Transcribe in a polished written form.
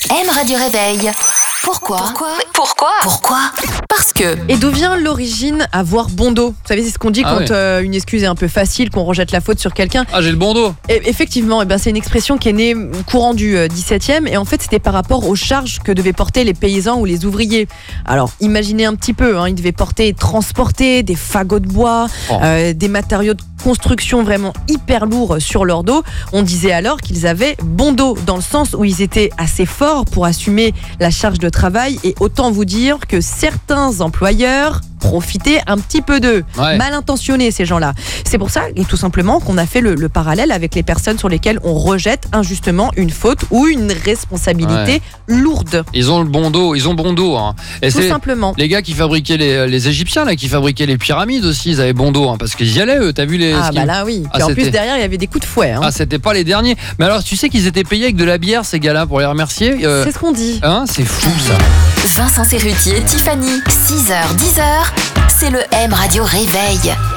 M Radio Réveil. Pourquoi Parce que. Et d'où vient l'origine avoir bon dos ? Vous savez, c'est ce qu'on dit quand une excuse est un peu facile, qu'on rejette la faute sur quelqu'un. Ah, j'ai le bon dos. Et effectivement, c'est une expression qui est née au courant du 17e, et en fait c'était par rapport aux charges que devaient porter les paysans ou les ouvriers. Alors imaginez un petit peu, ils devaient transporter des fagots de bois, des matériaux de construction vraiment hyper lourds sur leur dos. On disait alors qu'ils avaient bon dos, dans le sens où ils étaient assez forts pour assumer la charge de travail, et autant vous dire que certains employeurs profiter un petit peu d'eux, mal intentionnés ces gens-là. C'est pour ça, et tout simplement, qu'on a fait le parallèle avec les personnes sur lesquelles on rejette injustement une faute ou une responsabilité lourde. Ils ont le bon dos, Et tout simplement. Les gars qui fabriquaient les Égyptiens, là, qui fabriquaient les pyramides aussi, ils avaient bon dos, parce qu'ils y allaient, eux. T'as vu les... là oui. Puis en plus derrière, il y avait des coups de fouet. C'était pas les derniers. Mais alors, tu sais qu'ils étaient payés avec de la bière, ces gars-là, pour les remercier. C'est ce qu'on dit. C'est fou ça. Vincent Serruti et Tiffany, 6h, 10h, c'est le M Radio Réveil.